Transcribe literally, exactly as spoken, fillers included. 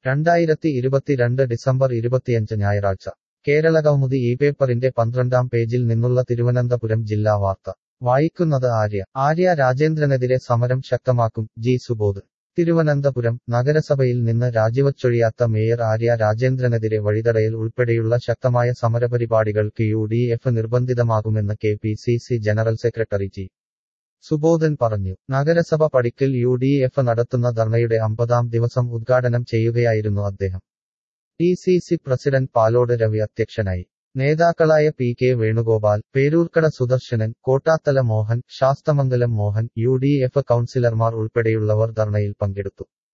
രണ്ടായിരത്തി ഇരുപത്തിരണ്ട് ഡിസംബർ ഇരുപത്തിയഞ്ച് ഞായറാഴ്ച കേരളകൗമുദി ഈ പേപ്പറിന്റെ പന്ത്രണ്ടാം പേജിൽ നിന്നുള്ള തിരുവനന്തപുരം ജില്ലാ വാർത്ത വായിക്കുന്നത് ആര്യ ആര്യ രാജേന്ദ്രനെതിരെ സമരം ശക്തമാക്കും ജി സുബോധ് തിരുവനന്തപുരം നഗരസഭയിൽ നിന്ന് രാജിവച്ചൊഴിയാത്ത മേയർ ആര്യ രാജേന്ദ്രനെതിരെ വഴിതടയൽ ഉൾപ്പെടെയുള്ള ശക്തമായ സമരപരിപാടികൾക്ക് യു ഡി എഫ് നിർബന്ധിതമാകുമെന്ന് K P C C general secretary G Subodhan പറഞ്ഞു. നഗരസഭ പടിക്കൽ യു ഡി എഫ് നടത്തുന്ന ധർണയുടെ അമ്പതാം ദിവസം ഉദ്ഘാടനം ചെയ്യുകയായിരുന്നു അദ്ദേഹം. D C C president Palode Ravi അധ്യക്ഷനായി. നേതാക്കളായ P K Venugopal, Peroorkada Sudarshanan, Kottathala Mohan, Sasthamangalam Mohan, U D F കൗൺസിലർമാർ ഉൾപ്പെടെയുള്ളവർ ധർണയിൽ പങ്കെടുത്തു.